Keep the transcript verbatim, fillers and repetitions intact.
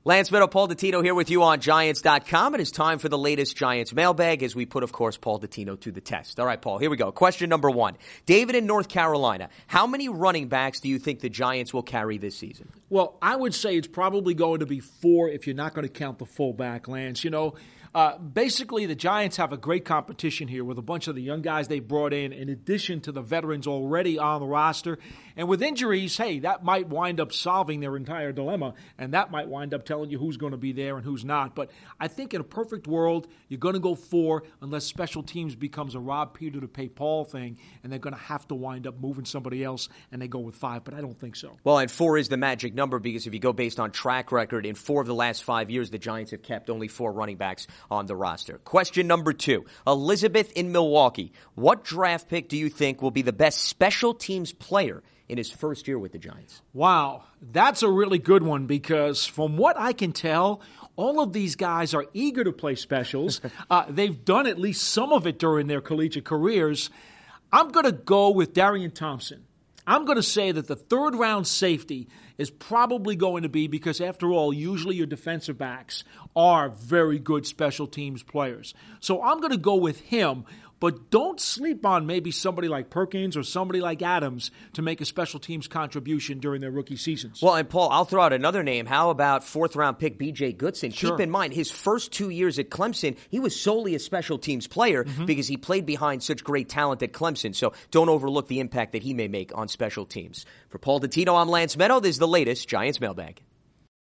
Lance Meadow, Paul Dottino here with you on Giants dot com. It is time for the latest Giants mailbag as we put, of course, Paul Dottino to the test. All right, Paul, here we go. Question number one. David in North Carolina, how many running backs do you think the Giants will carry this season? Well, I would say it's probably going to be four if you're not going to count the fullback, Lance. You know, uh, basically the Giants have a great competition here with a bunch of the young guys they brought in, in addition to the veterans already on the roster. And with injuries, hey, that might wind up solving their entire dilemma, and that might wind up telling you who's going to be there and who's not. But I think in a perfect world, you're going to go four unless special teams becomes a Rob Peter to pay Paul thing, and they're going to have to wind up moving somebody else, and they go with five. But I don't think so. Well, and four is the magic number because if you go based on track record, in four of the last five years, the Giants have kept only four running backs on the roster. Question number two. Elizabeth in Milwaukee. What draft pick do you think will be the best special teams player in his first year with the Giants? Wow, that's a really good one because from what I can tell, all of these guys are eager to play specials. uh, they've done at least some of it during their collegiate careers. I'm going to go with Darian Thompson. I'm going to say that the third round safety is probably going to be because, after all, usually your defensive backs are very good special teams players. So I'm going to go with him. But don't sleep on maybe somebody like Perkins or somebody like Adams to make a special teams contribution during their rookie seasons. Well, and Paul, I'll throw out another name. How about fourth-round pick B J Goodson? Sure. Keep in mind, his first two years at Clemson, he was solely a special teams player mm-hmm. because he played behind such great talent at Clemson. So don't overlook the impact that he may make on special teams. For Paul Dottino, I'm Lance Meadow. This is the latest Giants Mailbag.